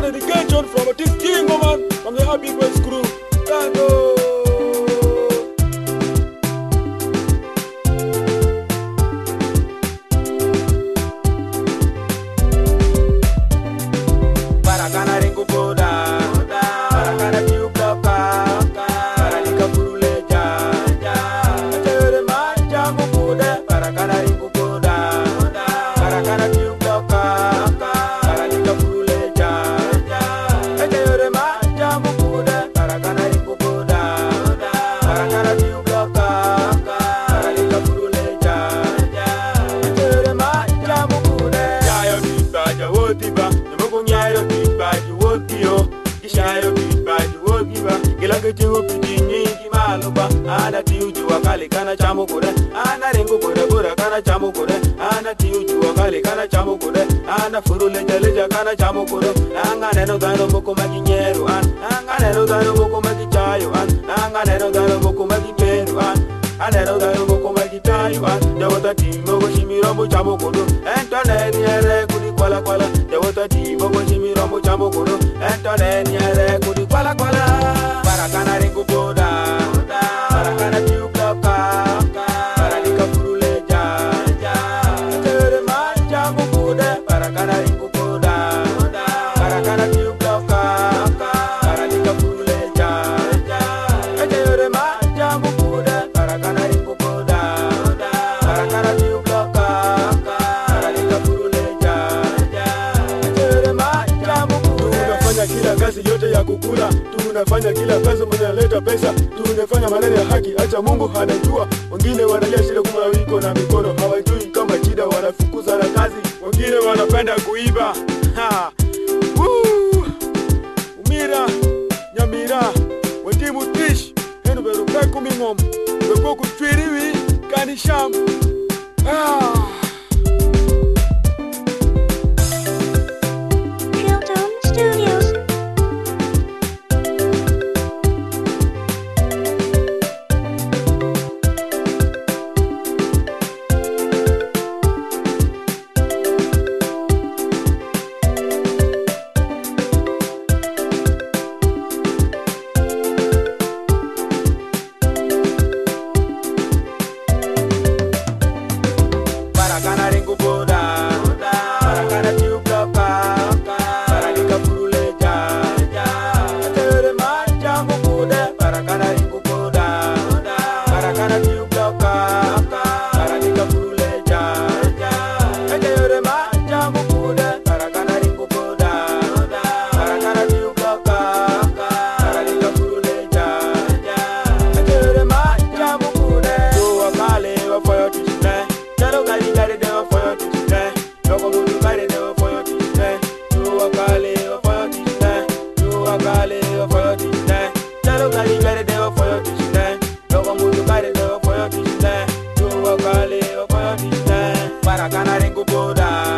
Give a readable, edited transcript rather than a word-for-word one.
one dedication from a king woman from the Happy Boys crew. Tango. Ana tiuju wakali kana chamu kure, ana rengu kure kure kana chamu kure, ana tiuju wakali kana chamu kure, ana furu leja kana chamu kure, anga neno dano moko maginyeru anga neno dano moko magichayo anga neno dano moko magiperu neno dano moko magitayo jawata timo go shimiro mo chamu kure, entone niere kudi kwala kwala, jawata timo go shimiro mo chamu kure, entone niere kudi kwala kwala, para kana rengu poda. Para tiu kaka, para lika furuleja, tere manja mukude, para kana ringu koda, para tiu kaka, para lika furuleja, tere manja mukude, para kana ringu koda, para tiu kaka, para lika furuleja, tere manja mukude. Tunafanya kila kazi yote ya kukula, tunafanya kila kazi mnaleta pesa, tunafanya maneno ya haki, acha Mungu anajua. Wengine wanalia shida kuma wiko na mikono, hawajui kama shida wanafukuza na kazi. Wengine wanapenda kuiba. Umira, nyamira, wetimu tish, henu beru peku mingom, bekoku twiriwi, kanisham. Para ganar en Cupoda.